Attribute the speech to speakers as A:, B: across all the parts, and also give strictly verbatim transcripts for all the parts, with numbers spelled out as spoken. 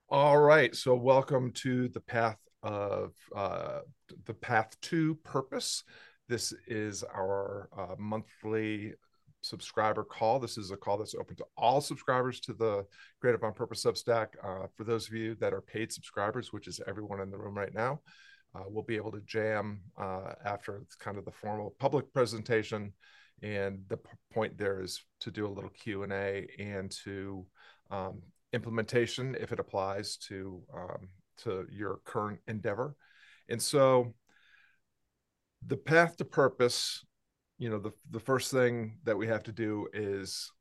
A: All right, so welcome to the path of uh, the path to purpose. This is our uh, monthly subscriber call. This is a call that's open to all subscribers to the Creative on Purpose Substack. Uh, for those of you that are paid subscribers, which is everyone in the room right now, uh, we'll be able to jam uh, after kind of the formal public presentation. And the p- point there is to do a little Q and A and to um, implementation if it applies to um, to your current endeavor. And so the path to purpose, you know, the the first thing that we have to do is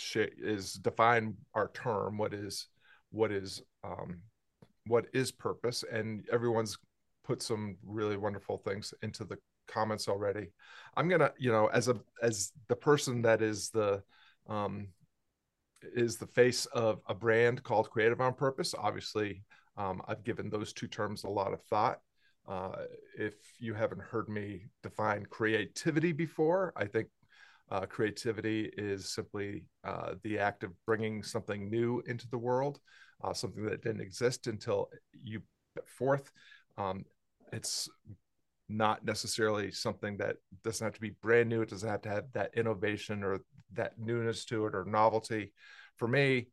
A: is define our term. What is what is um, what is purpose? And everyone's put some really wonderful things into the comments already. I'm gonna, you know, as a as the person that is the um, is the face of a brand called Creative on Purpose. Obviously, um, I've given those two terms a lot of thought. Uh, if you haven't heard me define creativity before, I think uh, creativity is simply uh, the act of bringing something new into the world, uh, something that didn't exist until you put forth. Um, it's not necessarily something that doesn't have to be brand new. It doesn't have to have that innovation or that newness to it or novelty. For me,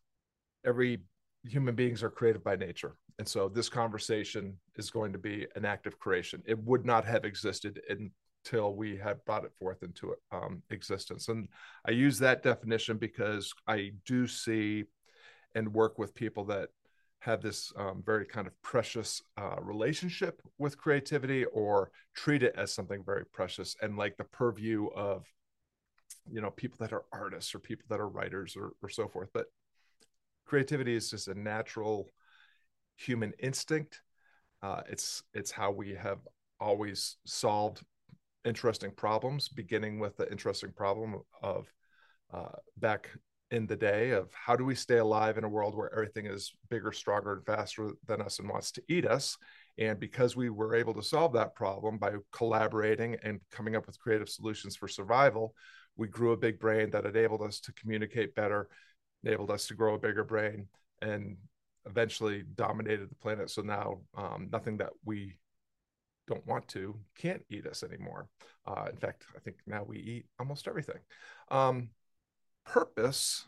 A: every human beings are created by nature. And so this conversation is going to be an act of creation. It would not have existed until we had brought it forth into um, existence. And I use that definition because I do see and work with people that have this um, very kind of precious uh, relationship with creativity or treat it as something very precious and like the purview of, you know, people that are artists or people that are writers or, or so forth. But creativity is just a natural human instinct. Uh, it's it's how we have always solved interesting problems, beginning with the interesting problem of uh, back in the day of how do we stay alive in a world where everything is bigger, stronger, and faster than us and wants to eat us. And because we were able to solve that problem by collaborating and coming up with creative solutions for survival, we grew a big brain that enabled us to communicate better, enabled us to grow a bigger brain, and eventually dominated the planet. So now um, nothing that we don't want to can't eat us anymore. Uh, in fact, I think now we eat almost everything. Um, purpose.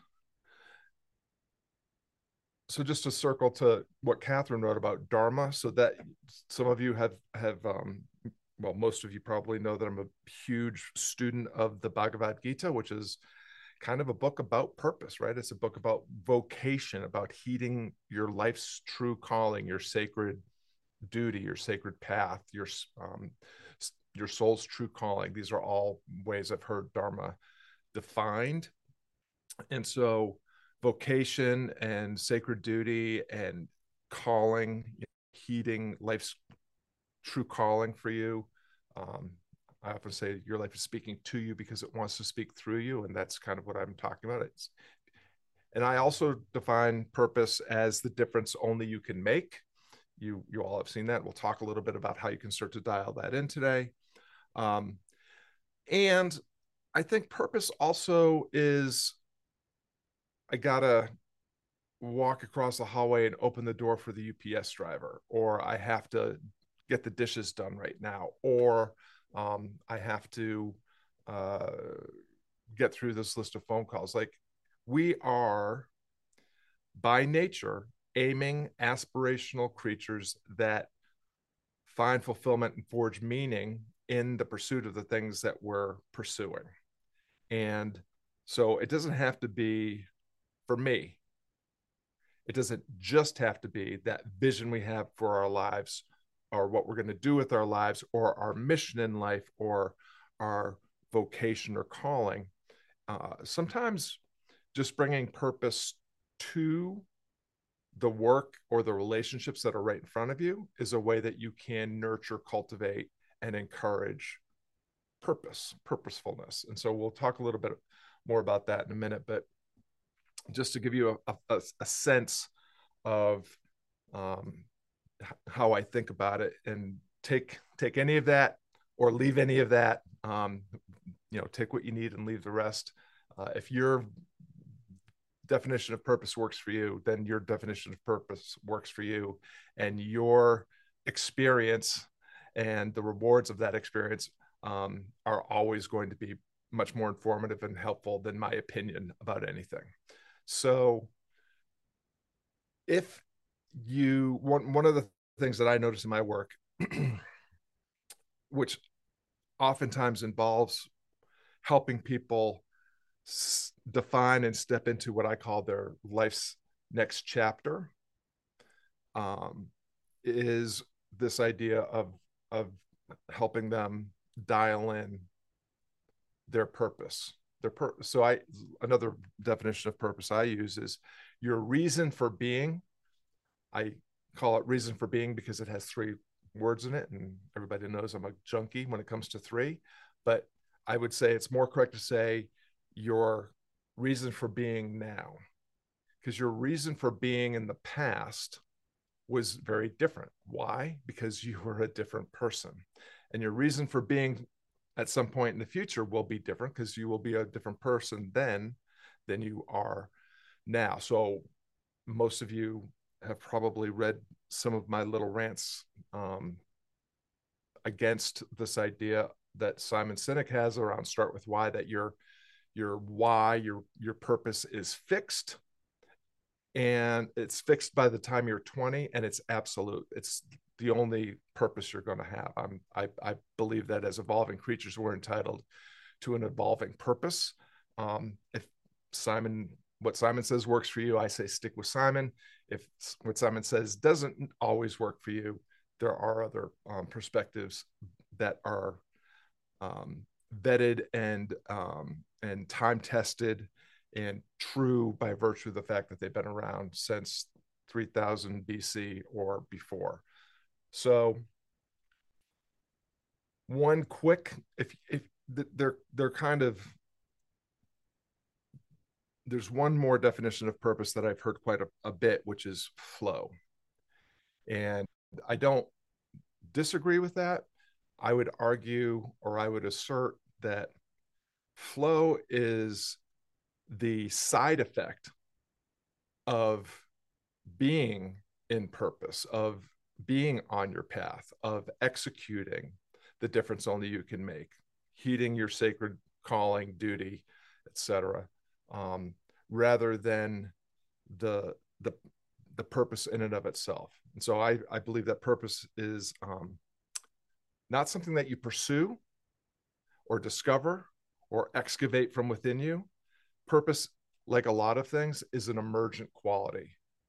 A: So just to circle to what Catherine wrote about Dharma, so that some of you have have um, well, most of you probably know that I'm a huge student of the Bhagavad Gita, which is kind of a book about purpose, right? It's a book about vocation, about heeding your life's true calling, your sacred duty, your sacred path, your um, your soul's true calling. These are all ways I've heard Dharma defined. And so vocation and sacred duty and calling, heeding life's true calling for you. Um, I often say your life is speaking to you because it wants to speak through you. And that's kind of what I'm talking about. It's, and I also define purpose as the difference only you can make. You, you all have seen that. We'll talk a little bit about how you can start to dial that in today. Um, and I think purpose also is I gotta walk across the hallway and open the door for the U P S driver, or I have to get the dishes done right now, or um, I have to uh, get through this list of phone calls. Like we are by nature aiming aspirational creatures that find fulfillment and forge meaning in the pursuit of the things that we're pursuing. And so it doesn't have to be, for me, it doesn't just have to be that vision we have for our lives or what we're going to do with our lives or our mission in life or our vocation or calling. Uh, sometimes just bringing purpose to the work or the relationships that are right in front of you is a way that you can nurture, cultivate, and encourage purpose, purposefulness. And so we'll talk a little bit more about that in a minute, but just to give you a, a, a sense of um, how I think about it, and take take any of that or leave any of that. Um, you know, take what you need and leave the rest. Uh, if you're definition of purpose works for you, then your definition of purpose works for you, and your experience and the rewards of that experience um, are always going to be much more informative and helpful than my opinion about anything. So if you, one, one of the things that I notice in my work, which oftentimes involves helping people s- define and step into what I call their life's next chapter, um, is this idea of of helping them dial in their purpose. Their pur- so I another definition of purpose I use is your reason for being. I call it reason for being because it has three words in it, and everybody knows I'm a junkie when it comes to three. But I would say it's more correct to say your reason for being now, because your reason for being in the past was very different. Why? Because you were a different person. And your reason for being at some point in the future will be different because you will be a different person then than you are now. So most of you have probably read some of my little rants um, against this idea that Simon Sinek has around start with why, that your your why, your your purpose is fixed, and it's fixed by the time you're twenty, and it's absolute. It's the only purpose you're going to have. I'm, I, I believe that as evolving creatures, we're entitled to an evolving purpose. Um, if Simon, what Simon says works for you, I say stick with Simon. If what Simon says doesn't always work for you, there are other um, perspectives that are um, vetted and um, and time tested and true by virtue of the fact that they've been around since three thousand B C or before. So one quick, if if they're they're kind of, there's one more definition of purpose that I've heard quite a, a bit, which is flow. And I don't disagree with that. I would argue, or I would assert, that flow is the side effect of being in purpose, of being on your path, of executing the difference only you can make, heeding your sacred calling, duty, et cetera, um, rather than the the the purpose in and of itself. And so I I believe that purpose is um, not something that you pursue or discover or excavate from within you. Purpose, like a lot of things, is an emergent quality.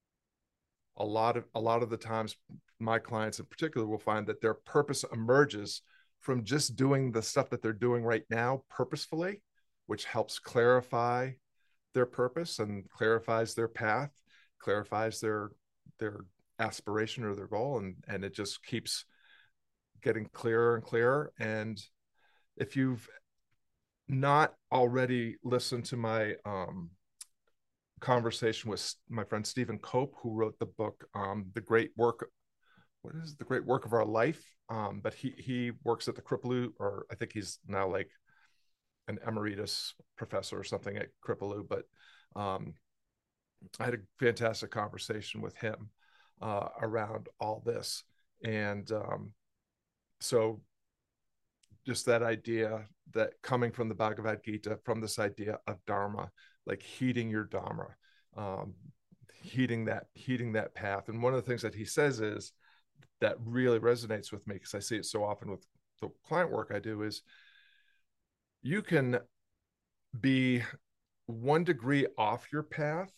A: A lot of a lot of the times, my clients in particular will find that their purpose emerges from just doing the stuff that they're doing right now purposefully, which helps clarify their purpose and clarifies their path, clarifies their their aspiration or their goal, and and it just keeps getting clearer and clearer. And if you've not already listened to my um, conversation with my friend Stephen Cope, who wrote the book um, "The Great Work," what is the great work of our life? Um, but he he works at the Kripalu, or I think he's now like an emeritus professor or something at Kripalu. But um, I had a fantastic conversation with him uh, around all this, and um, so just that idea that coming from the Bhagavad Gita, from this idea of Dharma, like heeding your Dharma, um, heeding that, heeding that path. And one of the things that he says is that really resonates with me, because I see it so often with the client work I do, is you can be one degree off your path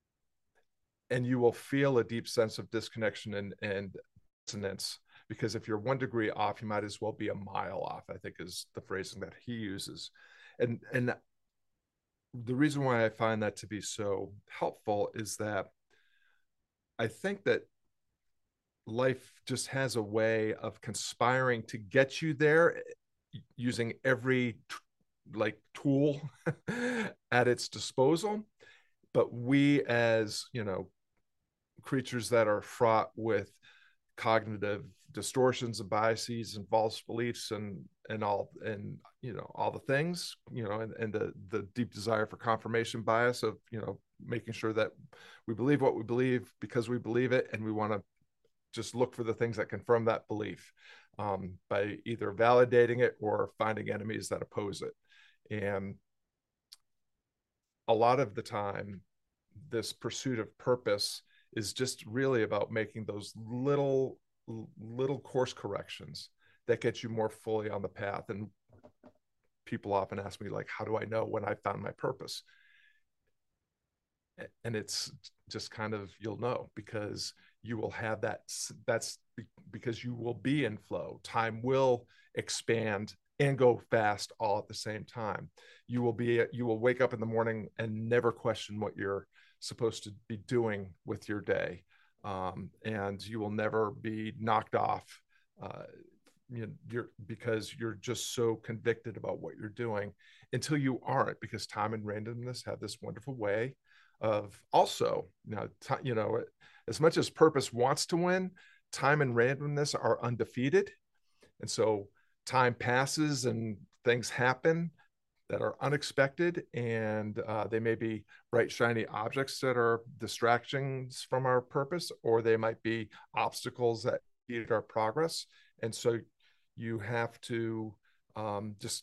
A: and you will feel a deep sense of disconnection and, and dissonance, because if you're one degree off, you might as well be a mile off, I think is the phrasing that he uses. And, and the reason why I find that to be so helpful is that I think that life just has a way of conspiring to get you there using every like tool at its disposal. But we, as you know, creatures that are fraught with cognitive distortions and biases and false beliefs and and all and you know all the things, you know and, and the the deep desire for confirmation bias of you know making sure that we believe what we believe because we believe it, and we want to just look for the things that confirm that belief, um, by either validating it or finding enemies that oppose it. And a lot of the time, this pursuit of purpose is just really about making those little little course corrections that get you more fully on the path. And people often ask me, like, how do I know when I found my purpose? And it's just kind of, you'll know because you will have that. That's because you will be in flow. Time will expand and go fast all at the same time. You will be, you will wake up in the morning and never question what you're supposed to be doing with your day. Um, and you will never be knocked off, uh, you know, you're, because you're just so convicted about what you're doing until you aren't, because time and randomness have this wonderful way of also, you know, t- you know, as much as purpose wants to win, time and randomness are undefeated. And so time passes and things happen that are unexpected, and uh, they may be bright, shiny objects that are distractions from our purpose, or they might be obstacles that impede our progress. And so you have to um, just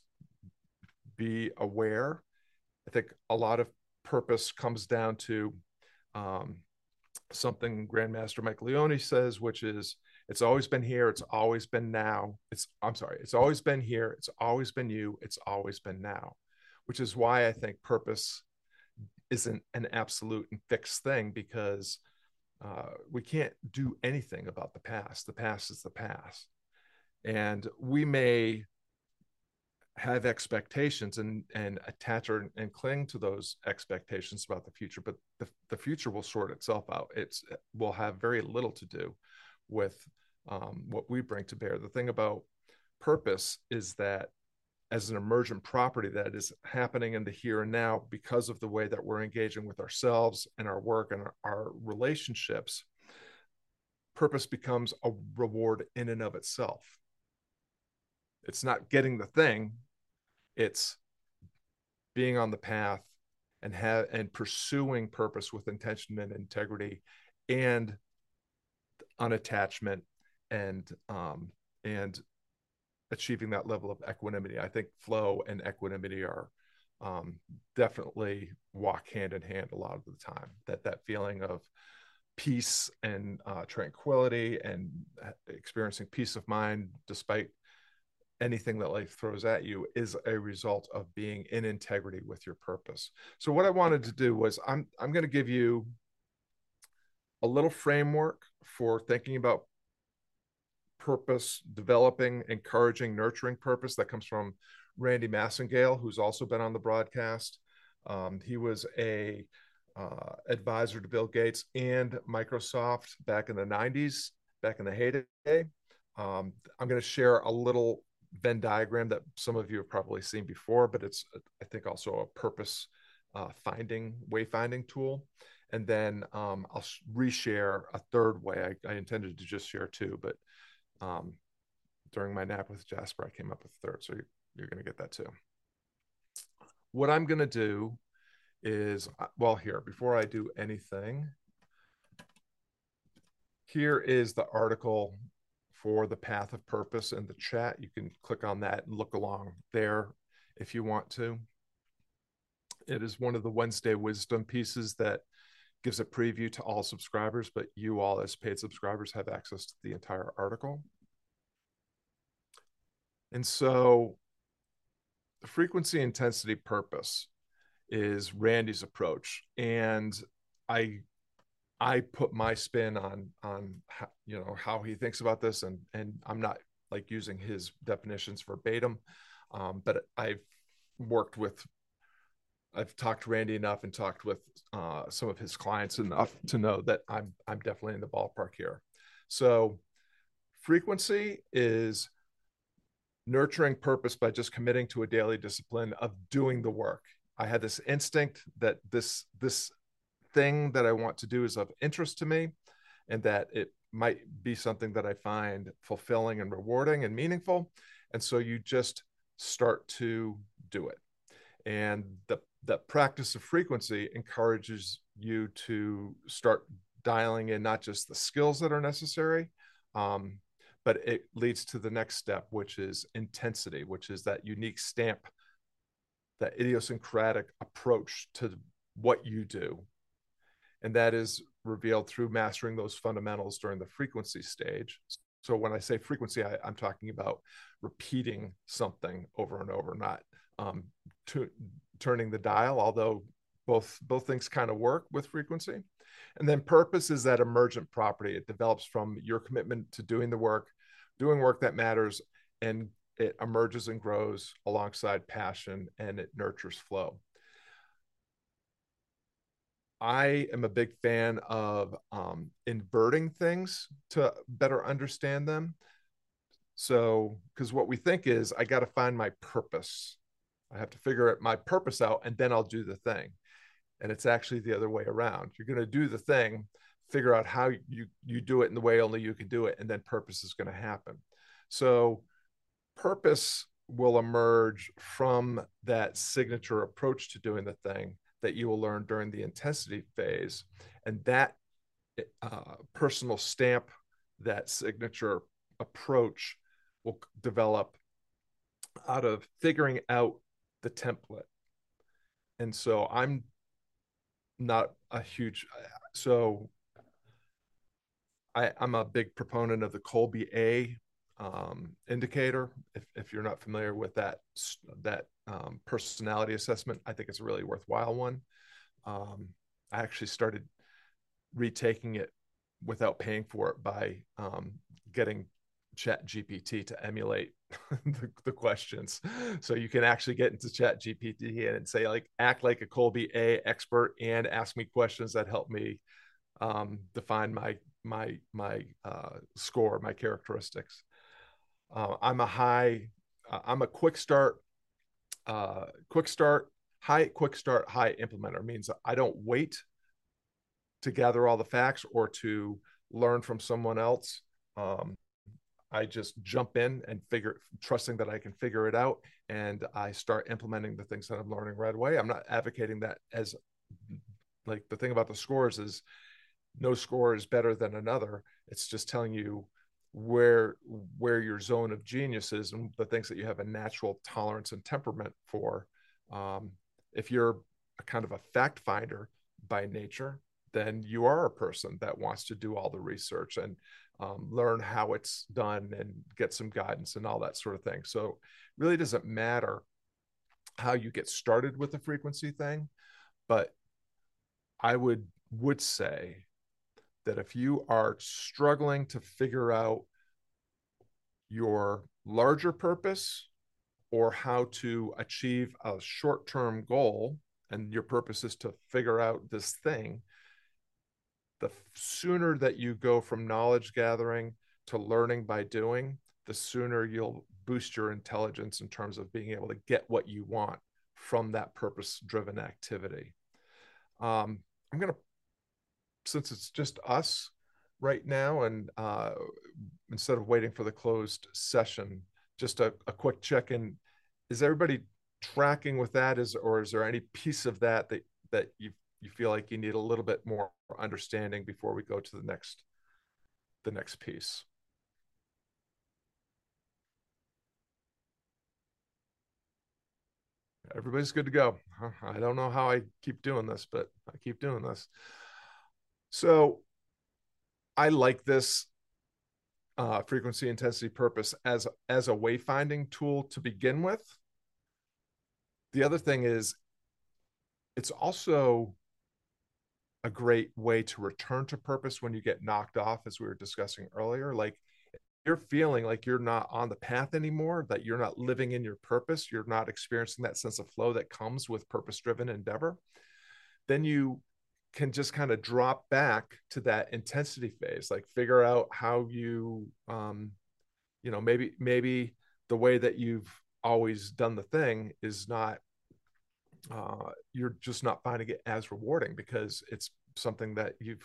A: be aware. I think a lot of purpose comes down to um, something Grandmaster Mike Leone says, which is, it's always been here, it's always been now. It's, I'm sorry, it's always been here, it's always been you, it's always been now, which is why I think purpose isn't an absolute and fixed thing, because uh, we can't do anything about the past. The past is the past. And we may have expectations and and attach or, and cling to those expectations about the future, but the, the future will sort itself out. It's will have very little to do with um, what we bring to bear. The thing about purpose is that as an emergent property that is happening in the here and now, because of the way that we're engaging with ourselves and our work and our, our relationships, purpose becomes a reward in and of itself. It's not getting the thing, it's being on the path and have and pursuing purpose with intention and integrity and unattachment and um and achieving that level of equanimity. I think flow and equanimity are um definitely walk hand in hand a lot of the time. That that feeling of peace and uh tranquility and experiencing peace of mind despite anything that life throws at you is a result of being in integrity with your purpose. So what I wanted to do was I'm I'm going to give you a little framework for thinking about purpose, developing, encouraging, nurturing purpose. That comes from Randy Massengale, who's also been on the broadcast. Um, he was a uh, advisor to Bill Gates and Microsoft back in the nineties, back in the heyday. Um, I'm going to share a little Venn diagram that some of you have probably seen before, but it's, I think, also a purpose uh, finding, wayfinding tool. And then um, I'll reshare a third way. I, I intended to just share two, but um, during my nap with Jasper, I came up with a third. So you're, you're going to get that too. What I'm going to do is, well, here, before I do anything, here is the article for the Path of Purpose in the chat. You can click on that and look along there if you want to. It is one of the Wednesday wisdom pieces that gives a preview to all subscribers, but you all as paid subscribers have access to the entire article. And so the frequency, intensity, purpose is Randy's approach. And I I put my spin on on how, you know how he thinks about this, and and I'm not like using his definitions verbatim, um, but I've worked with, I've talked to Randy enough and talked with uh, some of his clients enough to know that I'm I'm definitely in the ballpark here. So frequency is nurturing purpose by just committing to a daily discipline of doing the work. I had this instinct that this this thing that I want to do is of interest to me, and that it might be something that I find fulfilling and rewarding and meaningful. And so you just start to do it. And the, the practice of frequency encourages you to start dialing in not just the skills that are necessary, um, but it leads to the next step, which is intensity, which is that unique stamp, that idiosyncratic approach to what you do. And that is revealed through mastering those fundamentals during the frequency stage. So when I say frequency, I, I'm talking about repeating something over and over, not um, to, turning the dial, although both, both things kind of work with frequency. And then purpose is that emergent property. It develops from your commitment to doing the work, doing work that matters, and it emerges and grows alongside passion, and it nurtures flow. I am a big fan of um, inverting things to better understand them. So, because what we think is, I got to find my purpose. I have to figure out my purpose out, and then I'll do the thing. And it's actually the other way around. You're going to do the thing, figure out how you you do it in the way only you can do it, and then purpose is going to happen. So, purpose will emerge from that signature approach to doing the thing that you will learn during the intensity phase. And that uh, personal stamp, that signature approach will develop out of figuring out the template. And so I'm not a huge, so I, I'm a big proponent of the Kolbe A um, indicator. If, if you're not familiar with that, that um, personality assessment, I think it's a really worthwhile one. Um, I actually started retaking it without paying for it by um, getting Chat G P T to emulate the, the questions. So you can actually get into Chat G P T and say, like, act like a Kolbe A expert and ask me questions that help me um, define my my my uh, score, my characteristics. Uh, I'm a high, uh, I'm a quick start, uh, quick start, high, quick start, high implementer. Means I don't wait to gather all the facts or to learn from someone else. Um, I just jump in and figure, trusting that I can figure it out, and I start implementing the things that I'm learning right away. I'm not advocating that as, like, the thing about the scores is no score is better than another. It's just telling you where where your zone of genius is and the things that you have a natural tolerance and temperament for. Um, if you're a kind of a fact finder by nature, then you are a person that wants to do all the research and um, learn how it's done and get some guidance and all that sort of thing. So it really doesn't matter how you get started with the frequency thing, but I would would say that if you are struggling to figure out your larger purpose or how to achieve a short-term goal, and your purpose is to figure out this thing, the sooner that you go from knowledge gathering to learning by doing, the sooner you'll boost your intelligence in terms of being able to get what you want from that purpose-driven activity. Um, I'm going to, since it's just us right now, and uh, instead of waiting for the closed session, just a, a quick check-in. Is everybody tracking with that? Is, or is there any piece of that that, that you you feel like you need a little bit more understanding before we go to the next the next piece? Everybody's good to go. I don't know how I keep doing this, but I keep doing this. So I like this uh, frequency, intensity, purpose as as a wayfinding tool to begin with. The other thing is, it's also a great way to return to purpose when you get knocked off, as we were discussing earlier. Like, you're feeling like you're not on the path anymore, that you're not living in your purpose, you're not experiencing that sense of flow that comes with purpose-driven endeavor, then you can just kind of drop back to that intensity phase, like figure out how you, um, you know, maybe, maybe the way that you've always done the thing is not, uh, you're just not finding it as rewarding because it's something that you've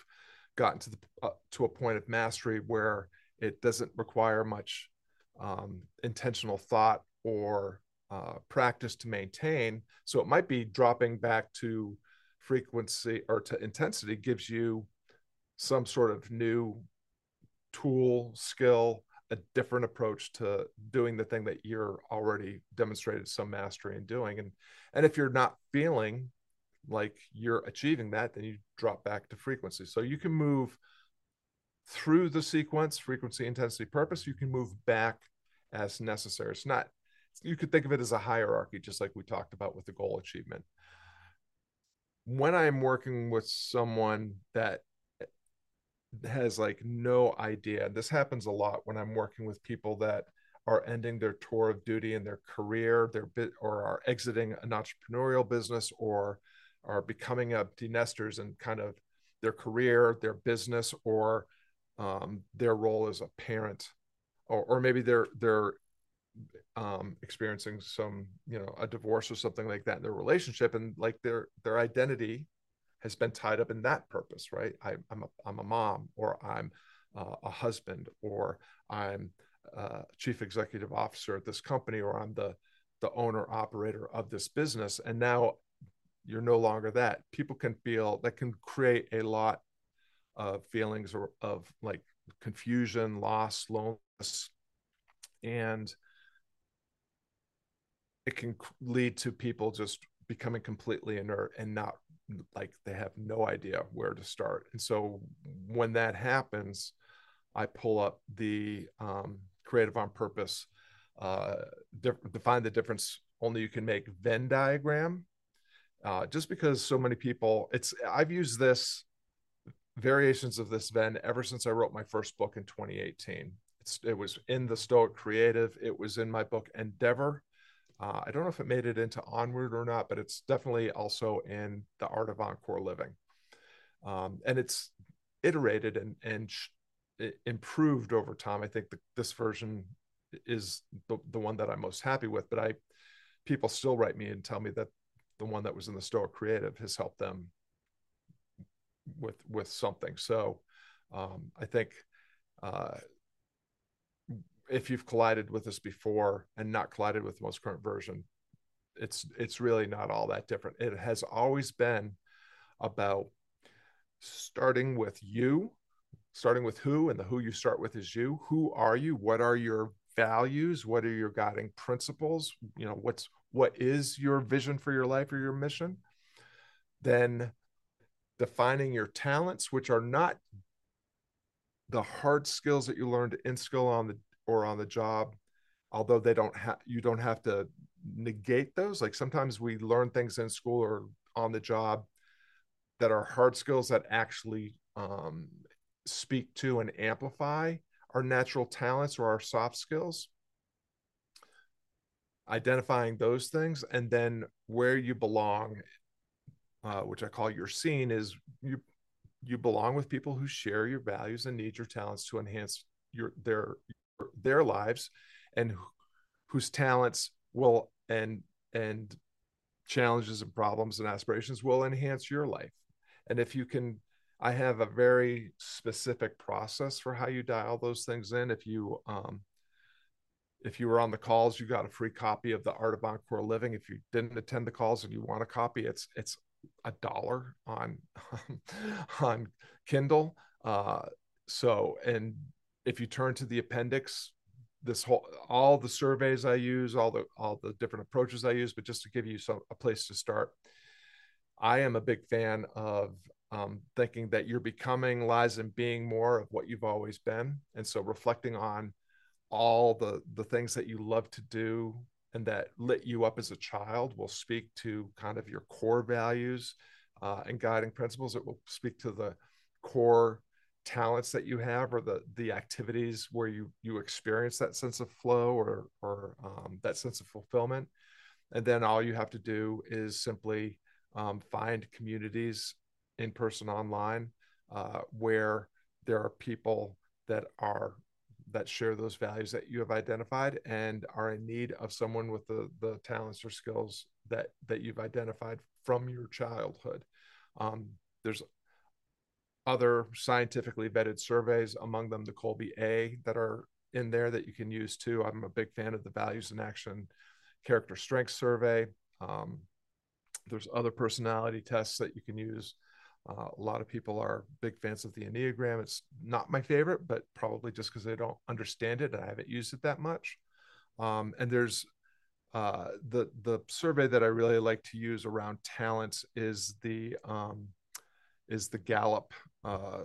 A: gotten to the uh, to a point of mastery where it doesn't require much um, intentional thought or uh, practice to maintain. So it might be dropping back to frequency or to intensity gives you some sort of new tool, skill, a different approach to doing the thing that you're already demonstrated some mastery in doing. And and if you're not feeling like you're achieving that, then you drop back to frequency. So you can move through the sequence, frequency, intensity, purpose. You can move back as necessary. It's not, you could think of it as a hierarchy, just like we talked about with the goal achievement. When I'm working with someone that has like no idea, this happens a lot when I'm working with people that are ending their tour of duty in their career, their bit, or are exiting an entrepreneurial business, or are becoming empty nesters and kind of their career, their business, or um, their role as a parent, or, or maybe they're they're um, experiencing some, you know, a divorce or something like that in their relationship, and like their their identity has been tied up in that purpose, right? I, I'm a I'm a mom, or I'm uh, a husband, or I'm uh, chief executive officer at this company, or I'm the the owner operator of this business, and now you're no longer that. People can feel that can create a lot of feelings or of like confusion, loss, loneliness, and it can lead to people just becoming completely inert and not, like, they have no idea where to start. And so when that happens, I pull up the um, Creative on Purpose, uh, define the difference only you can make Venn diagram. Uh, just because so many people, it's, I've used this variations of this Venn ever since I wrote my first book in twenty eighteen. It's, it was in the Stoic Creative. It was in my book Endeavor. Uh, I don't know if it made it into Onward or not, but it's definitely also in The Art of Encore Living. Um, and it's iterated and, and sh- improved over time. I think the, this version is the, the one that I'm most happy with, but I, people still write me and tell me that the one that was in the Stoic Creative has helped them with, with something. So um, I think uh, if you've collided with this before and not collided with the most current version, it's it's really not all that different. It has always been about starting with you, starting with who, and the who you start with is you. Who are you? What are your values? What are your guiding principles? You know, what's what is your vision for your life or your mission? Then defining your talents, which are not the hard skills that you learned in skill on the or on the job, although they don't have, you don't have to negate those. Like sometimes we learn things in school or on the job that are hard skills that actually um, speak to and amplify our natural talents or our soft skills. Identifying those things, and then where you belong, uh, which I call your scene, is you you belong with people who share your values and need your talents to enhance your their their lives, and whose talents will and and challenges and problems and aspirations will enhance your life. And if you can, I have a very specific process for how you dial those things in. If you um if you were on the calls, you got a free copy of The Art of Encore Living. If you didn't attend the calls and you want a copy, it's it's a dollar on on Kindle. Uh, so, and if you turn to the appendix, this whole all the surveys I use, all the all the different approaches I use, but just to give you some a place to start, I am a big fan of um, thinking that you're becoming lies in being more of what you've always been, and so reflecting on all the the things that you love to do and that lit you up as a child will speak to kind of your core values uh, and guiding principles. It will speak to the core talents that you have, or the the activities where you you experience that sense of flow, or or um, that sense of fulfillment. And then all you have to do is simply um, find communities, in person, online, uh, where there are people that are that share those values that you have identified and are in need of someone with the the talents or skills that that you've identified from your childhood. Um, there's other scientifically vetted surveys, among them the Kolbe A, that are in there that you can use too. I'm a big fan of the Values in Action Character Strength Survey. Um, there's other personality tests that you can use. Uh, a lot of people are big fans of the Enneagram. It's not my favorite, but probably just because I don't understand it and I haven't used it that much. Um, and there's uh, the the survey that I really like to use around talents is the um, is the Gallup. Uh,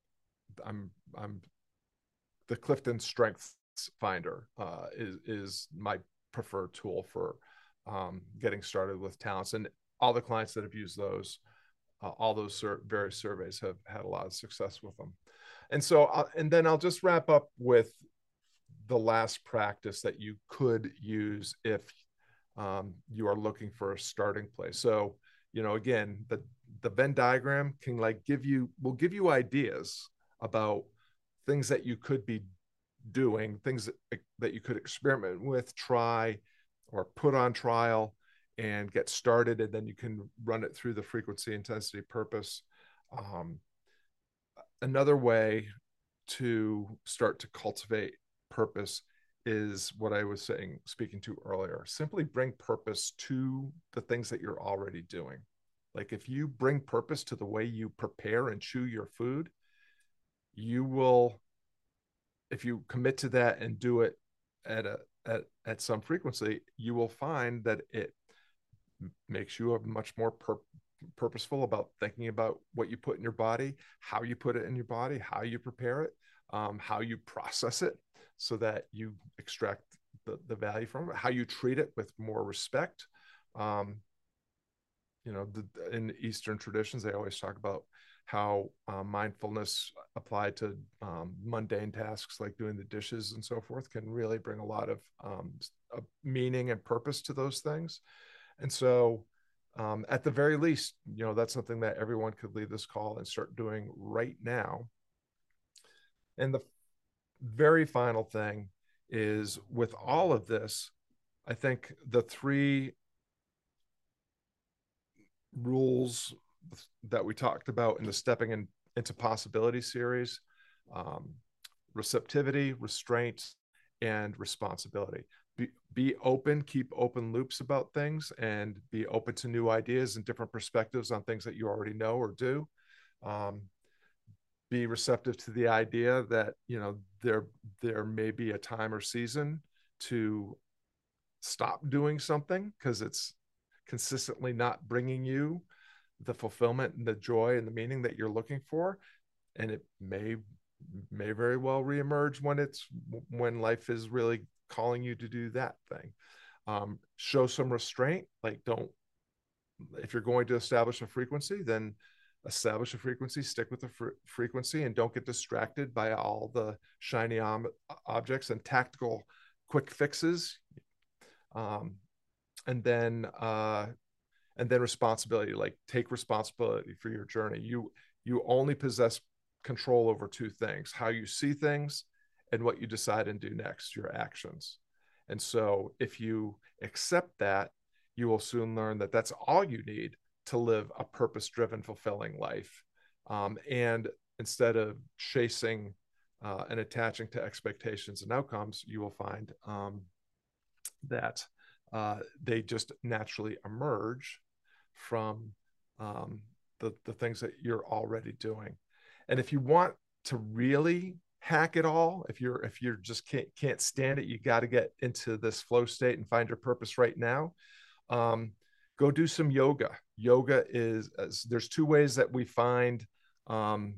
A: I'm I'm the Clifton Strengths Finder uh, is is my preferred tool for um, getting started with talents, and all the clients that have used those, uh, all those sur- various surveys have had a lot of success with them. And so, uh, and then I'll just wrap up with the last practice that you could use if um, you are looking for a starting place. So, you know, again, the the Venn diagram can like give you will give you ideas about things that you could be doing, things that, that you could experiment with, try, or put on trial and get started, and then you can run it through the frequency, intensity, purpose. Um, another way to start to cultivate purpose is what I was saying, speaking to earlier. Simply bring purpose to the things that you're already doing. Like if you bring purpose to the way you prepare and chew your food, you will, if you commit to that and do it at a at, at some frequency, you will find that it makes you a much more pur- purposeful about thinking about what you put in your body, how you put it in your body, how you prepare it, um, how you process it so that you extract the, the value from it, how you treat it with more respect. Um, you know, the, in Eastern traditions, they always talk about how uh, mindfulness applied to um, mundane tasks like doing the dishes and so forth can really bring a lot of um, meaning and purpose to those things. And so, um, at the very least, you know, that's something that everyone could leave this call and start doing right now. And the very final thing is with all of this, I think the three rules that we talked about in the Stepping in, into Possibility series, um, receptivity, restraint, and responsibility. Be, be open, keep open loops about things, and be open to new ideas and different perspectives on things that you already know or do. Um, be receptive to the idea that, you know, there there may be a time or season to stop doing something because it's consistently not bringing you the fulfillment and the joy and the meaning that you're looking for, and it may may very well reemerge when it's when life is really calling you to do that thing. Um, show some restraint. Like, don't, if you're going to establish a frequency, then establish a frequency, stick with the fr- frequency, and don't get distracted by all the shiny om- objects and tactical quick fixes. Um, and then uh, and then responsibility, like take responsibility for your journey. You you only possess control over two things: how you see things and what you decide and do next, your actions. And so if you accept that, you will soon learn that that's all you need to live a purpose-driven, fulfilling life. Um, and instead of chasing uh, and attaching to expectations and outcomes, you will find um, that uh, they just naturally emerge from um, the, the things that you're already doing. And if you want to really hack it all, if you're if you're just can't can't stand it, you got to get into this flow state and find your purpose right now. Um, go do some yoga. Yoga is, there's two ways that we find um,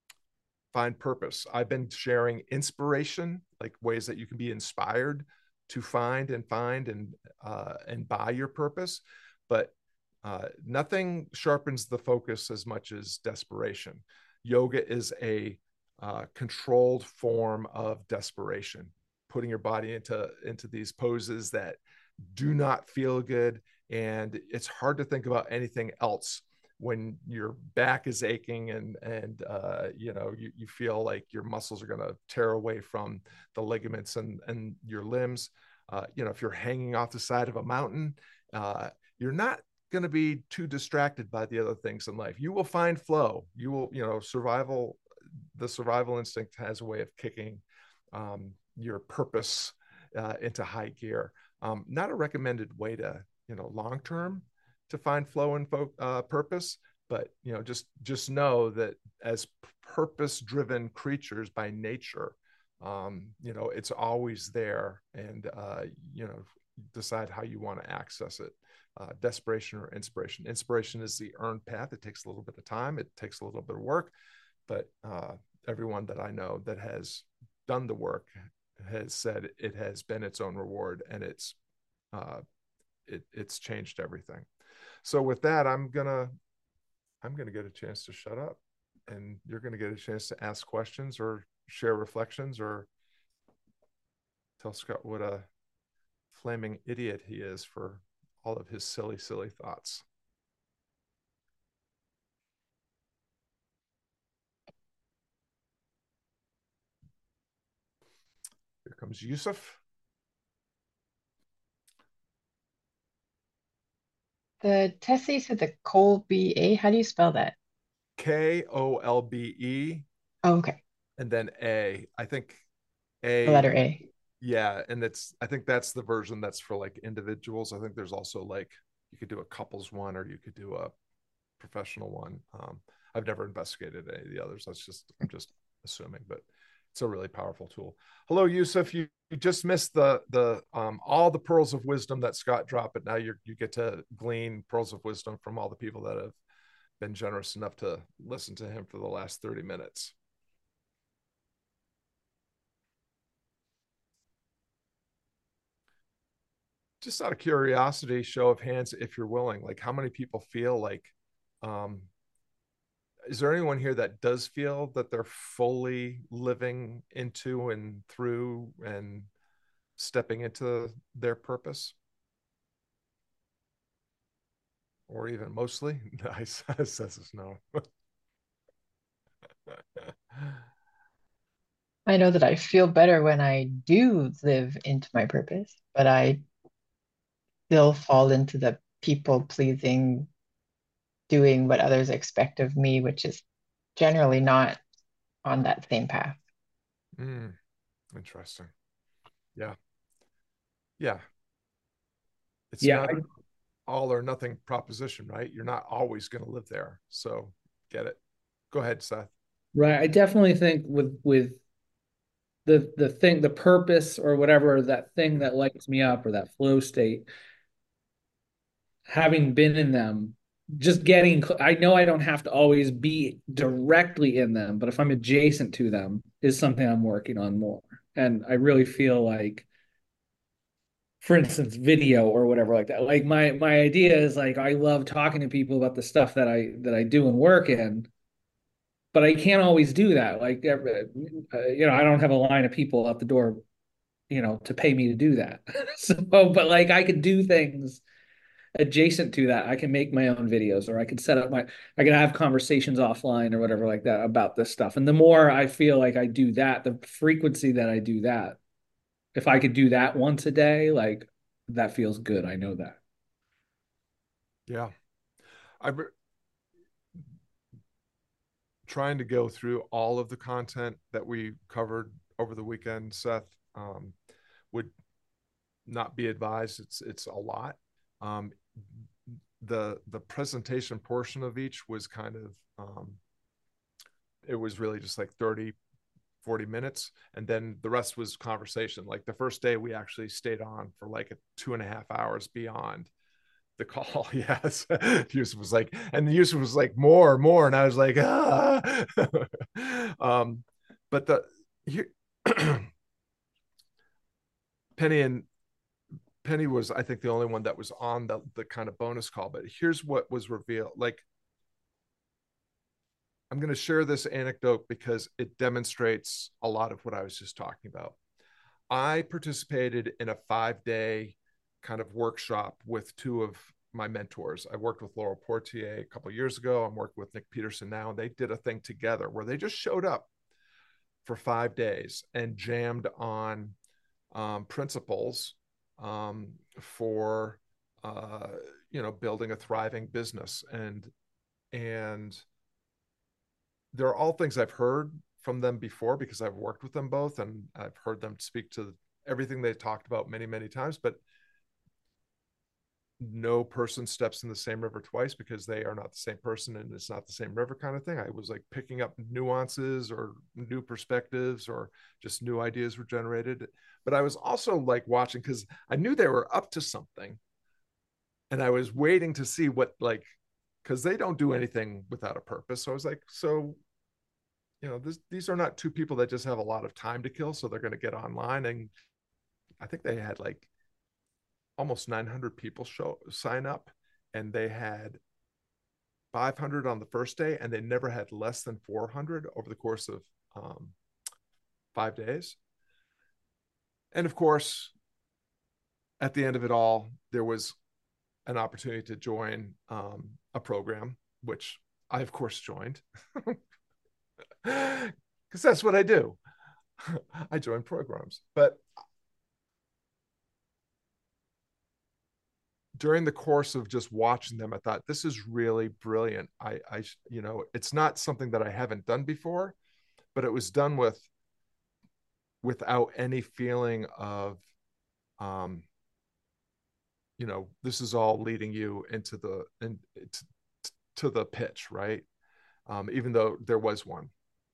A: find purpose. I've been sharing inspiration, like ways that you can be inspired to find and find and uh, and buy your purpose, but uh, nothing sharpens the focus as much as desperation. Yoga is a uh, controlled form of desperation, putting your body into into these poses that do not feel good, and it's hard to think about anything else when your back is aching and and uh, you know you, you feel like your muscles are going to tear away from the ligaments and and your limbs. Uh, you know, if you're hanging off the side of a mountain, uh, you're not going to be too distracted by the other things in life. You will find flow. You will, you know, survival, the survival instinct has a way of kicking um, your purpose uh, into high gear. Um, not a recommended way to, you know, long term to find flow and fo- uh, purpose, but you know, just just know that as purpose driven creatures by nature, um, you know, it's always there, and uh, you know, decide how you want to access it. Uh, desperation or inspiration. Inspiration is the earned path. It takes a little bit of time. It takes a little bit of work, but uh, everyone that I know that has done the work has said it has been its own reward, and it's uh, it, it's changed everything. So with that, I'm gonna I'm gonna get a chance to shut up, and you're gonna get a chance to ask questions or share reflections or tell Scott what a flaming idiot he is for all of his silly, silly thoughts. Here comes Yusuf.
B: The test you said the Colby A. How do you spell that?
A: K O L B E
B: Oh, okay.
A: and then A. I think
B: The
A: A,
B: letter A.
A: yeah, and it's I think that's the version that's for like individuals. I think there's also like you could do a couples one or you could do a professional one. Um, I've never investigated any of the others. That's just I'm just assuming, but it's a really powerful tool. Hello, Yusuf. You, you just missed the the um, all the pearls of wisdom that Scott dropped, but now you you get to glean pearls of wisdom from all the people that have been generous enough to listen to him for the last thirty minutes. Just out of curiosity, show of hands, if you're willing, like how many people feel like um, is there anyone here that does feel that they're fully living into and through and stepping into their purpose, or even mostly? Nice. Says no.
B: I know that I feel better when I do live into my purpose, but I still fall into the people pleasing, doing what others expect of me, which is generally not on that same path.
A: Mm, interesting. Yeah. Yeah. It's
C: Yeah,
A: not
C: I,
A: an all or nothing proposition, right? You're not always going to live there. So get it. Go ahead, Seth.
C: right. I definitely think with with the the thing, the purpose or whatever, that thing that lights me up or that flow state, having been in them, just getting, I know I don't have to always be directly in them, but if I'm adjacent to them is something I'm working on more. And I really feel like, for instance, video or whatever like that. Like my my idea is like I love talking to people about the stuff that I that I do and work in, but I can't always do that. Like, uh, you know, I don't have a line of people out the door, you know, to pay me to do that. So, but like I could do things adjacent to that. I can make my own videos, or I can set up my, I can have conversations offline or whatever like that about this stuff. And the more I feel like I do that, the frequency that I do that, if I could do that once a day, like that feels good. I know that.
A: Yeah. I'm trying to go through all of the content that we covered over the weekend, Seth. Um, would not be advised. It's it's a lot. Um, the the presentation portion of each was kind of um, it was really just like thirty forty minutes, and then the rest was conversation. Like the first day we actually stayed on for like a two and a half hours beyond the call. Yes. Yusuf was like, and Yusuf was like, more more, and I was like, ah. um but the here Penny and Penny was, I think, the only one that was on the, the kind of bonus call. But here's what was revealed. Like, I'm going to share this anecdote because it demonstrates a lot of what I was just talking about. I participated in a five day kind of workshop with two of my mentors. I worked with Laurel Portier a couple of years ago. I'm working with Nick Peterson now, and they did a thing together where they just showed up for five days and jammed on um, principles um, for uh, you know, building a thriving business. And, and they're all things I've heard from them before because I've worked with them both and I've heard them speak to everything they talked about many, many times, but no person steps in the same river twice because they are not the same person and it's not the same river kind of thing. I was like picking up nuances or new perspectives or just new ideas were generated. But I was also like watching because I knew they were up to something. And I was waiting to see what, like, because they don't do anything without a purpose. So I was like, so, you know, this, these are not two people that just have a lot of time to kill. So they're going to get online. And I think they had like almost nine hundred people show sign up, and they had five hundred on the first day, and they never had less than four hundred over the course of um, five days. And of course, at the end of it all, there was an opportunity to join um, a program, which I, of course, joined because that's what I do. I join programs. But during the course of just watching them, I thought, this is really brilliant. I, I, you know, it's not something that I haven't done before, but it was done with, without any feeling of, um, you know, this is all leading you into the, in, to, to the pitch, right? Um, even though there was one.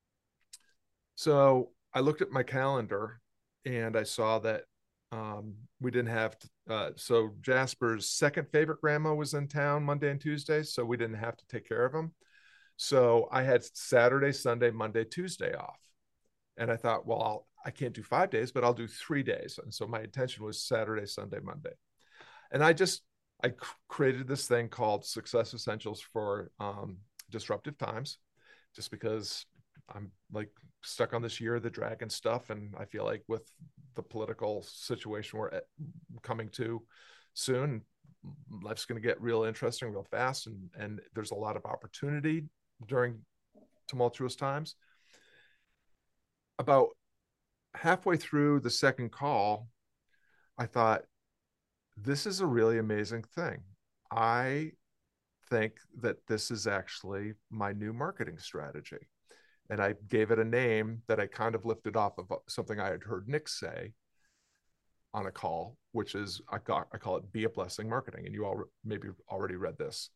A: So I looked at my calendar and I saw that um, we didn't have to, uh, so Jasper's second favorite grandma was in town Monday and Tuesday, so we didn't have to take care of him. So I had Saturday, Sunday, Monday, Tuesday off. And I thought, well, I'll, I can't do five days, but I'll do three days. And so my intention was Saturday, Sunday, Monday. And I just, I created this thing called Success Essentials for um, Disruptive Times, just because I'm like stuck on this year of the dragon stuff. And I feel like with the political situation we're coming to soon, life's going to get real interesting real fast. And, and there's a lot of opportunity during tumultuous times. About halfway through the second call, I thought, this is a really amazing thing. I think that this is actually my new marketing strategy. And I gave it a name that I kind of lifted off of something I had heard Nick say on a call, which is, I, got, I call it Be a Blessing Marketing. And you all maybe already read this.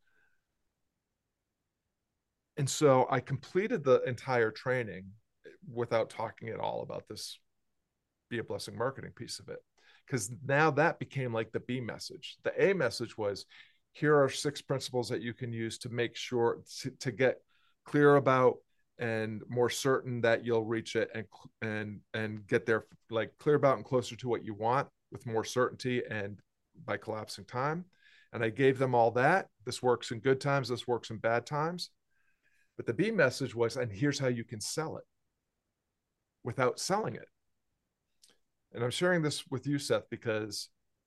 A: And so I completed the entire training without talking at all about this Be a Blessing Marketing piece of it. Because now that became like the B message. The A message was, here are six principles that you can use to make sure to, to get clear about and more certain that you'll reach it and and and get there, like clear about and closer to what you want with more certainty and by collapsing time. And I gave them all that. This works in good times, this works in bad times. But the B message was, and here's how you can sell it without selling it. And I'm sharing this with you, Seth, because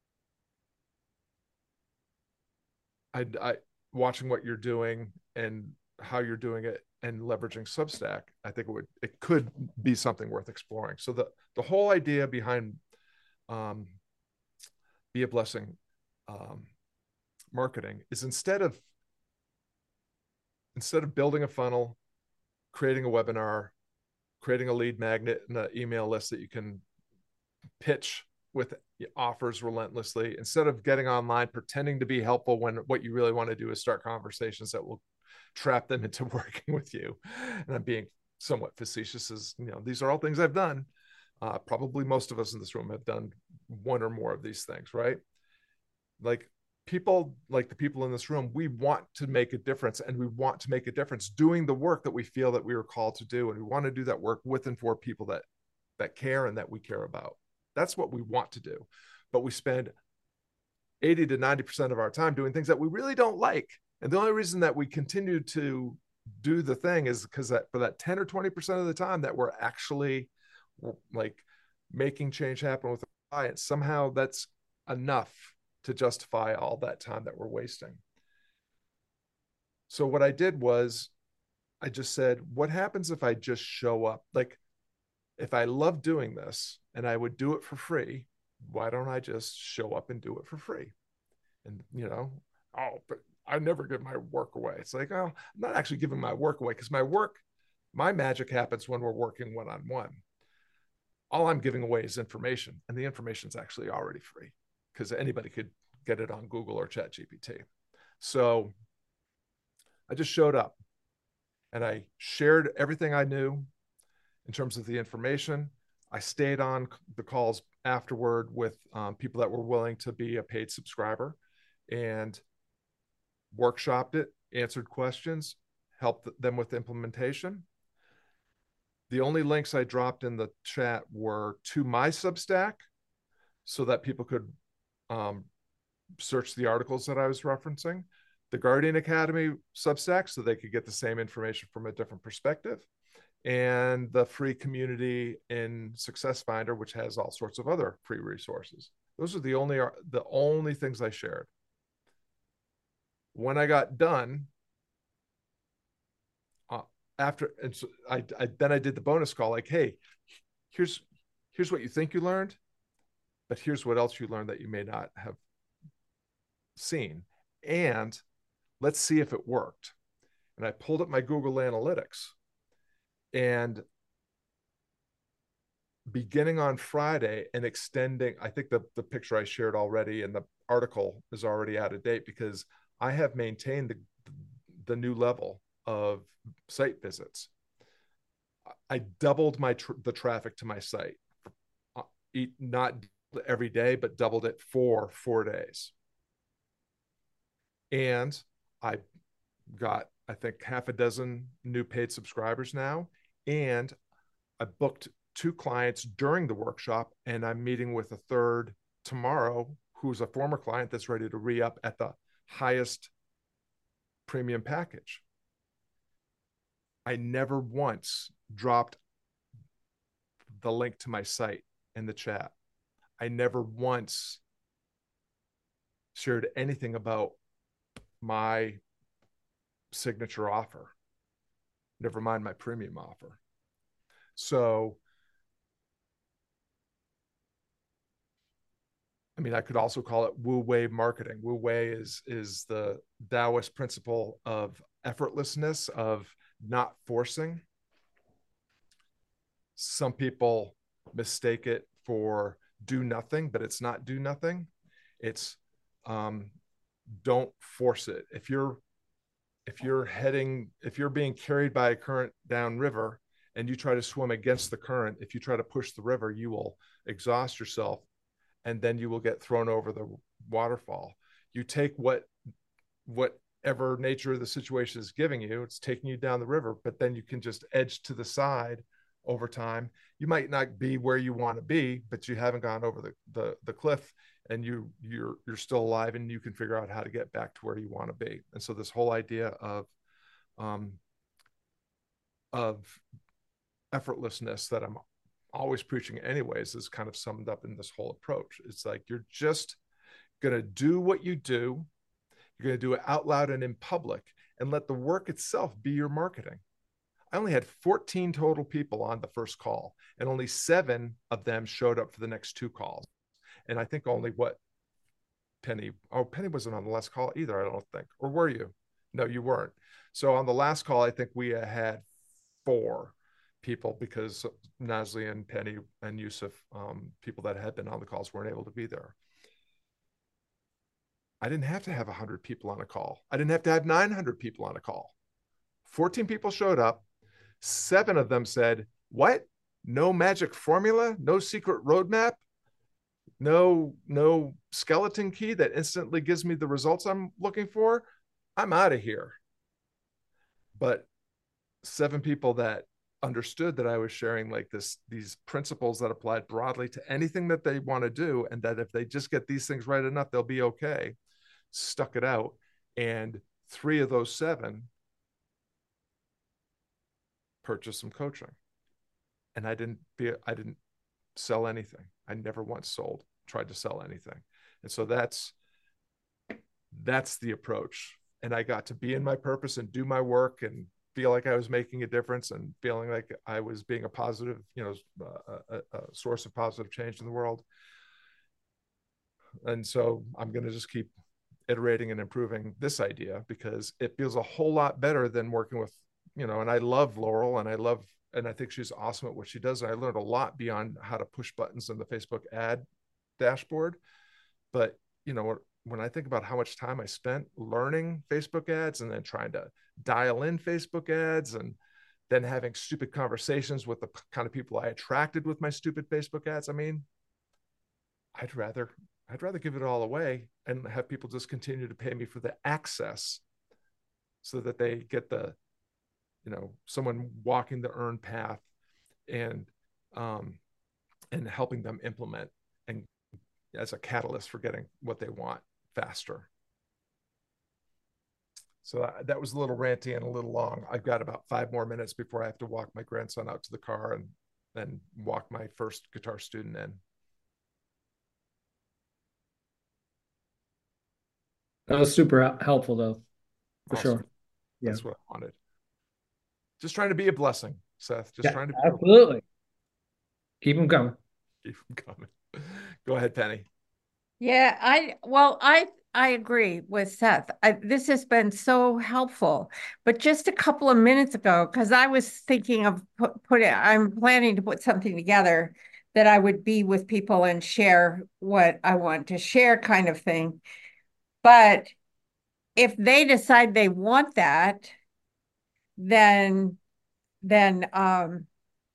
A: I, I watching what you're doing and how you're doing it and leveraging Substack, I think it would, it could be something worth exploring. So the, the whole idea behind um, Be a Blessing um, marketing is instead of, instead of building a funnel, creating a webinar, creating a lead magnet and an email list that you can pitch with offers relentlessly, instead of getting online, pretending to be helpful when what you really want to do is start conversations that will trap them into working with you. And I'm being somewhat facetious, as you know, these are all things I've done. Uh, probably most of us in this room have done one or more of these things, right? Like people, like the people in this room, we want to make a difference, and we want to make a difference doing the work that we feel that we were called to do. And we want to do that work with and for people that, that care and that we care about. That's what we want to do. But we spend eighty to ninety percent of our time doing things that we really don't like. And the only reason that we continue to do the thing is because that for that ten or twenty percent of the time that we're actually like making change happen with a client, somehow that's enough to justify all that time that we're wasting. So what I did was I just said, what happens if I just show up? Like, if I love doing this and I would do it for free, why don't I just show up and do it for free? And, you know, oh, but I never give my work away. It's like, oh, I'm not actually giving my work away, because my work, my magic happens when we're working one on one. All I'm giving away is information, and the information is actually already free because anybody could get it on Google or Chat G P T. So I just showed up and I shared everything I knew in terms of the information. I stayed on the calls afterward with um, people that were willing to be a paid subscriber, and workshopped it, answered questions, helped them with implementation. The only links I dropped in the chat were to my Substack so that people could um, search the articles that I was referencing, the Guardian Academy Substack so they could get the same information from a different perspective, and the free community in Success Finder, which has all sorts of other free resources. Those are the only the only things I shared. When I got done, uh, after and so I, I then I did the bonus call, like, hey, here's here's what you think you learned, but here's what else you learned that you may not have seen, and let's see if it worked. And I pulled up my Google Analytics, and beginning on Friday and extending, I think the, the picture I shared already and the article is already out of date, because I have maintained the, the new level of site visits. I doubled my tr- the traffic to my site, uh, not every day, but doubled it for four days. And I got, I think, half a dozen new paid subscribers now. And I booked two clients during the workshop, and I'm meeting with a third tomorrow who's a former client that's ready to re-up at the highest premium package. I never once dropped the link to my site in the chat. I never once shared anything about my signature offer, never mind my premium offer. So, I mean, I could also call it Wu Wei marketing. Wu Wei is is the Taoist principle of effortlessness, of not forcing. Some people mistake it for do nothing, but it's not do nothing. It's um, don't force it. If you're if you're heading, if you're being carried by a current downriver and you try to swim against the current, if you try to push the river, you will exhaust yourself, and then you will get thrown over the waterfall. You take what whatever nature of the situation is giving you, it's taking you down the river, but then you can just edge to the side over time. You might not be where you want to be, but you haven't gone over the the, the cliff, and you you're you're still alive, and you can figure out how to get back to where you want to be. And so this whole idea of um of effortlessness that I'm always preaching anyways is kind of summed up in this whole approach. It's like you're just going to do what you do. You're going to do it out loud and in public, and let the work itself be your marketing. I only had fourteen total people on the first call, and only seven of them showed up for the next two calls. And I think only what Penny, oh, Penny wasn't on the last call either, I don't think. Or were you? No, you weren't. So on the last call, I think we had four people, because Nasli and Penny and Yusuf, um, people that had been on the calls, weren't able to be there. I didn't have to have one hundred people on a call. I didn't have to have nine hundred people on a call. fourteen people showed up. Seven of them said, what? No magic formula? No secret roadmap? No, no skeleton key that instantly gives me the results I'm looking for? I'm out of here. But seven people that understood that I was sharing like this, these principles that applied broadly to anything that they want to do, and that if they just get these things right enough, they'll be okay, stuck it out. And three of those seven purchased some coaching. And I didn't be, I didn't sell anything. I never once sold, tried to sell anything. And so that's, that's the approach. And I got to be in my purpose and do my work and feel like I was making a difference, and feeling like I was being a positive, you know, a, a, a source of positive change in the world. And so I'm going to just keep iterating and improving this idea, because it feels a whole lot better than working with, you know, and I love Laurel, and I love, and I think she's awesome at what she does. And I learned a lot beyond how to push buttons in the Facebook ad dashboard. But, you know, when I think about how much time I spent learning Facebook ads and then trying to dial in Facebook ads and then having stupid conversations with the kind of people I attracted with my stupid Facebook ads, I mean, I'd rather, I'd rather give it all away and have people just continue to pay me for the access so that they get the, you know, someone walking the earn path and, um, and helping them implement and as a catalyst for getting what they want faster. So that, that was a little ranty and a little long. I've got about five more minutes before I have to walk my grandson out to the car and then walk my first guitar student in.
C: That was super helpful, though, for
A: Awesome.
C: sure.
A: That's
C: Yeah.
A: what I wanted. Just trying to be a blessing, Seth. Just
C: Yeah,
A: trying to be
C: absolutely. Keep them coming.
A: keep them coming. Go ahead, Penny.
D: Yeah, I well, I I agree with Seth. I, this has been so helpful. But just a couple of minutes ago, because I was thinking of put, put it, I'm planning to put something together that I would be with people and share what I want to share, kind of thing. But if they decide they want that, then then um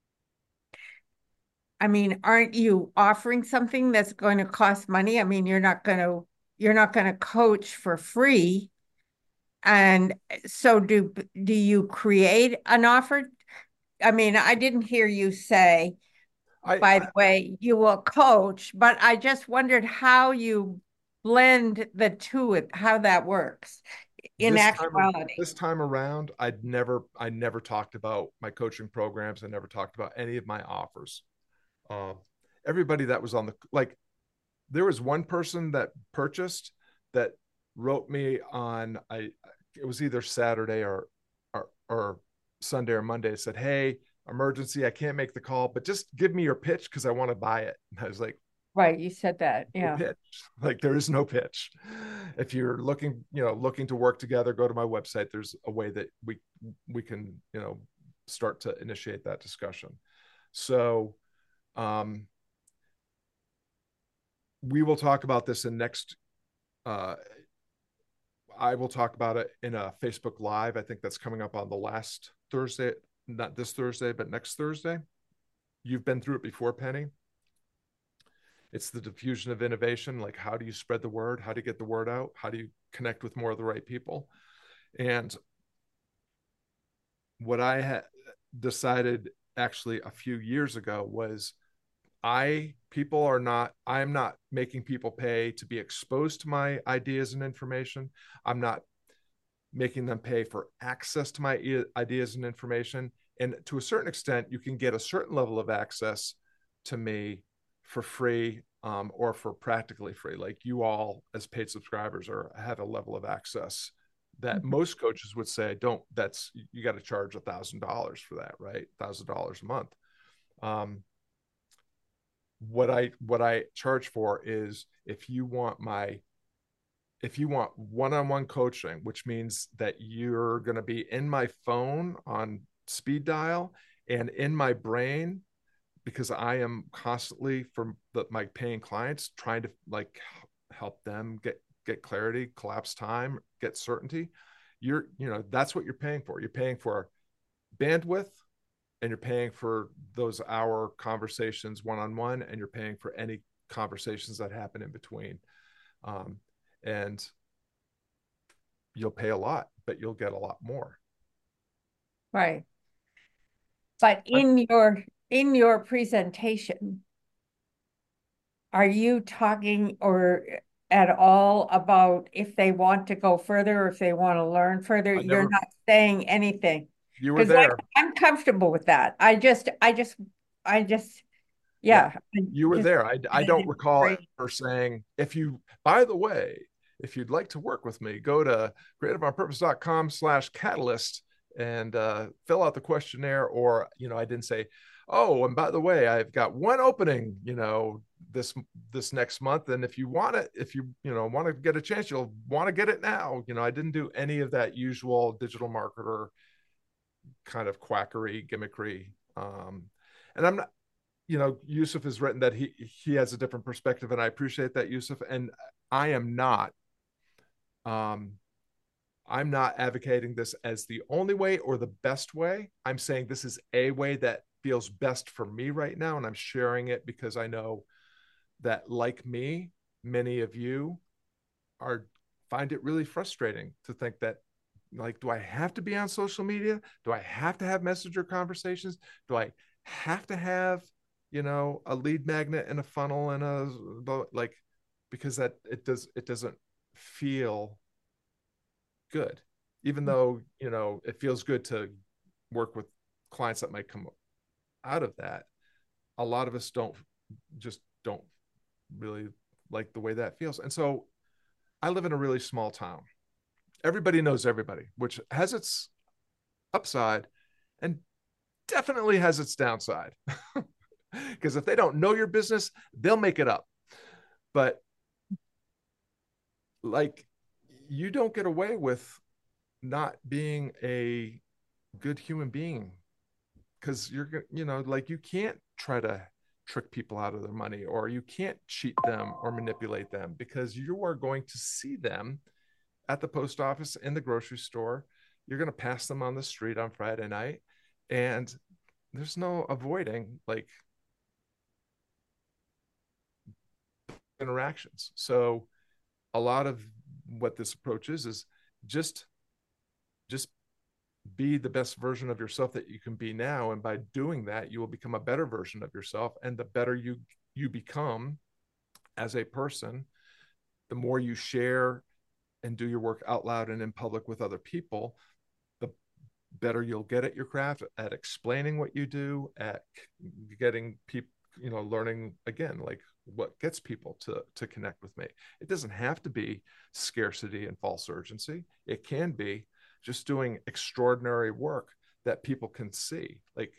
D: I mean, aren't you offering something that's going to cost money? I mean, you're not going to you're not going to coach for free. And so do do you create an offer? I mean, I didn't hear you say,
A: I,
D: by
A: I
D: the way, you will coach, but I just wondered how you blend the two, how that works in
A: this time
D: actuality.
A: this time around, I'd never I never talked about my coaching programs. I never talked about any of my offers. Um, everybody that was on the, like, there was one person that purchased that wrote me on, I, it was either Saturday or, or, or Sunday or Monday. It said, "Hey, emergency, I can't make the call, but just give me your pitch because I want to buy it." And I was like,
D: Right, you said that.
A: no
D: Yeah.
A: pitch. Like, there is no pitch. If you're looking, you know, looking to work together, go to my website. There's a way that we, we can, you know, start to initiate that discussion. So, um, we will talk about this in next, uh, I will talk about it in a Facebook Live. I think that's coming up on the last Thursday, not this Thursday, but next Thursday. You've been through it before, Penny. It's the diffusion of innovation. Like, how do you spread the word? How do you get the word out? How do you connect with more of the right people? And what I had decided actually a few years ago was I, people are not, I'm not making people pay to be exposed to my ideas and information. I'm not making them pay for access to my ideas and information. And to a certain extent, you can get a certain level of access to me for free, um, or for practically free. Like, you all as paid subscribers are have a level of access that mm-hmm. most coaches would say, don't, that's, you got to charge a thousand dollars for that, right? A thousand dollars a month. Um, what I, what I charge for is, if you want my, if you want one-on-one coaching, which means that you're going to be in my phone on speed dial and in my brain, because I am constantly, for the, my paying clients, trying to like help them get, get clarity, collapse time, get certainty. You're, you know, that's what you're paying for. You're paying for bandwidth, and you're paying for those hour conversations one-on-one, and you're paying for any conversations that happen in between. Um, and you'll pay a lot, but you'll get a lot more.
D: Right. But in your, in your presentation, are you talking or at all about if they want to go further or if they want to learn further? Never, you're not saying anything.
A: You were there.
D: Like, I'm comfortable with that. I just, I just, I just, yeah.
A: yeah. You were
D: just,
A: there. I, I don't recall ever saying, if you, by the way, if you'd like to work with me, go to creativeonpurpose.com slash catalyst and uh, fill out the questionnaire. Or, you know, I didn't say, oh, and by the way, I've got one opening, you know, this this next month, and if you want it, if you you know want to get a chance, you'll want to get it now. You know, I didn't do any of that usual digital marketer kind of quackery, gimmickry. Um, and I'm not, you know, Yusuf has written that he he has a different perspective, and I appreciate that, Yusuf. And I am not, um, I'm not advocating this as the only way or the best way. I'm saying this is a way that feels best for me right now, and I'm sharing it because I know that, like me, many of you are find it really frustrating to think that, like, do I have to be on social media? Do I have to have messenger conversations? Do I have to have, you know, a lead magnet and a funnel and a, like, because that it does it doesn't feel good, even though, you know, it feels good to work with clients that might come out of that. A lot of us don't just don't really like the way that feels. And so I live in a really small town. Everybody knows everybody, which has its upside and definitely has its downside. Because if they don't know your business, they'll make it up. But like, you don't get away with not being a good human being, because you're, you know, like, you can't try to trick people out of their money, or you can't cheat them or manipulate them, because you are going to see them at the post office, in the grocery store. You're going to pass them on the street on Friday night, and there's no avoiding, like, interactions. So a lot of what this approach is is just just be the best version of yourself that you can be now, and by doing that, you will become a better version of yourself. And the better you you become as a person, the more you share and do your work out loud and in public with other people, the better you'll get at your craft, at explaining what you do, at getting people, you know, learning again, like, what gets people to to connect with me. It doesn't have to be scarcity and false urgency. It can be just doing extraordinary work that people can see. Like,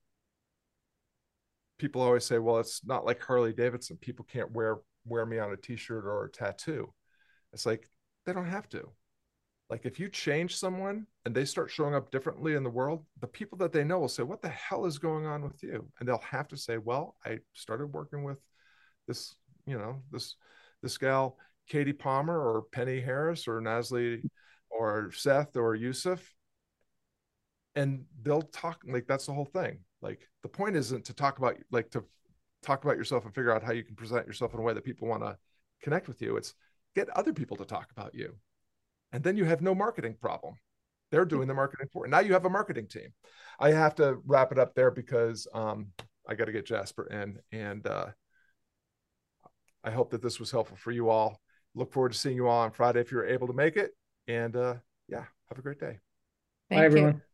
A: people always say, well, it's not like Harley Davidson. People can't wear wear me on a t-shirt or a tattoo. It's like, they don't have to. Like, if you change someone and they start showing up differently in the world, the people that they know will say, what the hell is going on with you? And they'll have to say, well, I started working with this, you know, this, this gal, Katie Palmer, or Penny Harris, or Nasli, or Seth, or Yusuf. And they'll talk, like, that's the whole thing. Like, the point isn't to talk about, like, to talk about yourself and figure out how you can present yourself in a way that people want to connect with you. It's get other people to talk about you. And then you have no marketing problem. They're doing the marketing for you. Now you have a marketing team. I have to wrap it up there because um, I got to get Jasper in. And uh, I hope that this was helpful for you all. Look forward to seeing you all on Friday if you're able to make it. And uh, yeah, have a great day.
C: Bye,
D: Thank you.
C: everyone.